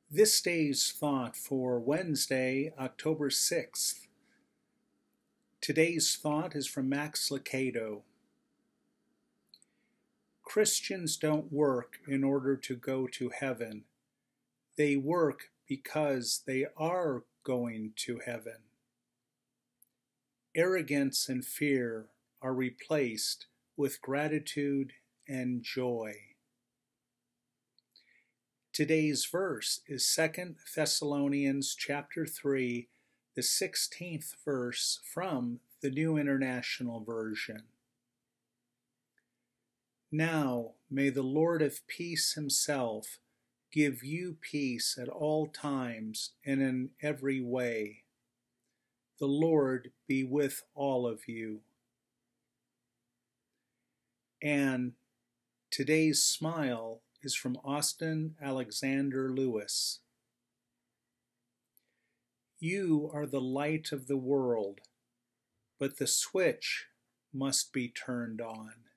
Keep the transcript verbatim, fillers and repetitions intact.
This day's thought for Wednesday, October sixth. Today's thought is from Max Lucado. Christians don't work in order to go to heaven. They work because they are going to heaven. Arrogance and fear are replaced with gratitude and joy. Today's verse is Second Thessalonians chapter three, the sixteenth verse from the New International Version. Now may the Lord of peace himself give you peace at all times and in every way. The Lord be with all of you. And today's smile is from Austin Alexander Lewis. You are the light of the world, but the switch must be turned on.